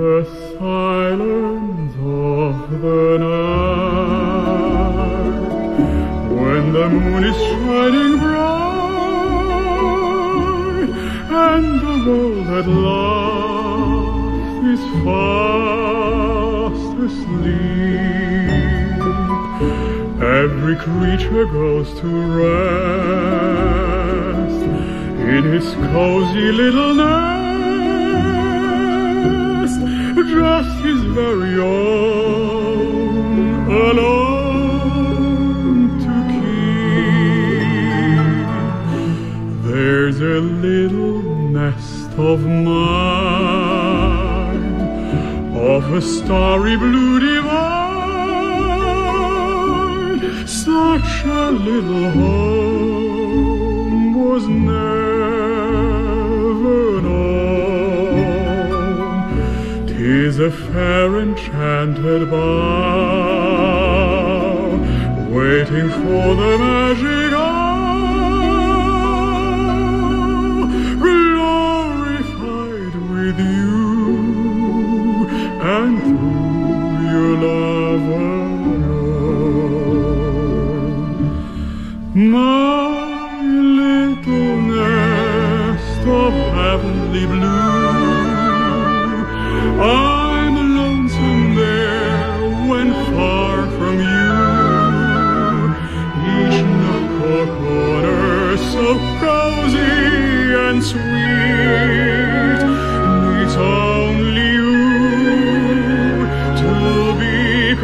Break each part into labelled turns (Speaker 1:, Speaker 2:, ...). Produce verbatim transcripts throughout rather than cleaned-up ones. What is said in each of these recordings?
Speaker 1: the silence of the night, when the moon is shining bright, and the world at last is fast asleep, every creature goes to rest in his cozy little nest, just his very own, alone to keep. There's a little nest of mine, of a starry blue divine, such a little home was never known. 'Tis a fair enchanted bower, waiting for the magic hour, glorified with you and through your love alone. My little nest of heavenly blue, I'm lonesome there when far from you. Each nook or corner so cozy and sweet needs only you to be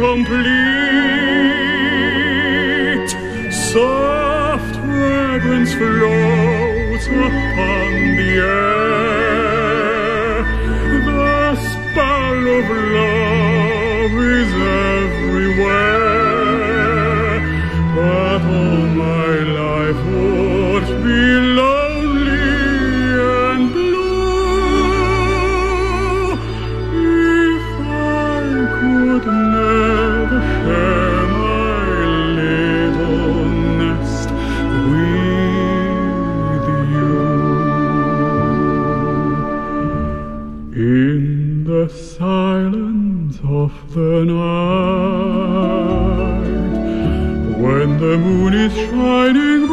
Speaker 1: complete. Soft fragrance floats upon the air, the spell of love is everywhere, but all my life would be lonely and blue if I could never share my little nest with you. In the silence of the night, when the moon is shining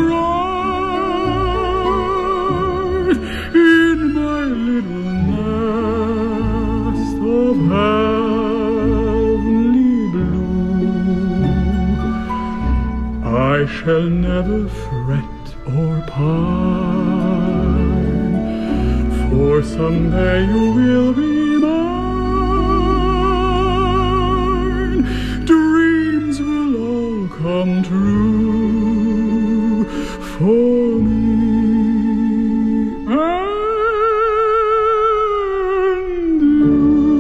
Speaker 1: bright, in my little nest of heavenly blue, I shall never fret or pine, for someday you will be mine. Dreams will all come true for me and you.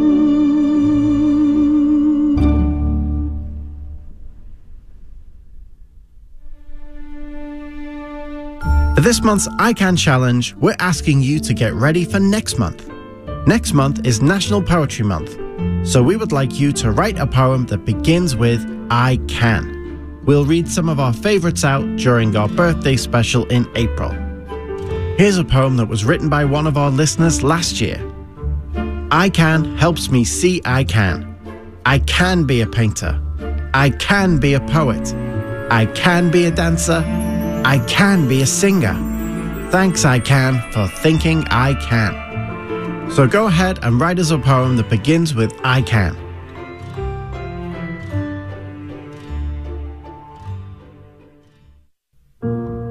Speaker 2: For this month's I Can Challenge, we're asking you to get ready for next month. Next month is National Poetry Month, so we would like you to write a poem that begins with I can. We'll read some of our favourites out during our birthday special in April. Here's a poem that was written by one of our listeners last year. I can helps me see I can. I can be a painter. I can be a poet. I can be a dancer. I can be a singer. Thanks, I can, for thinking I can. So go ahead and write us a poem that begins with I can.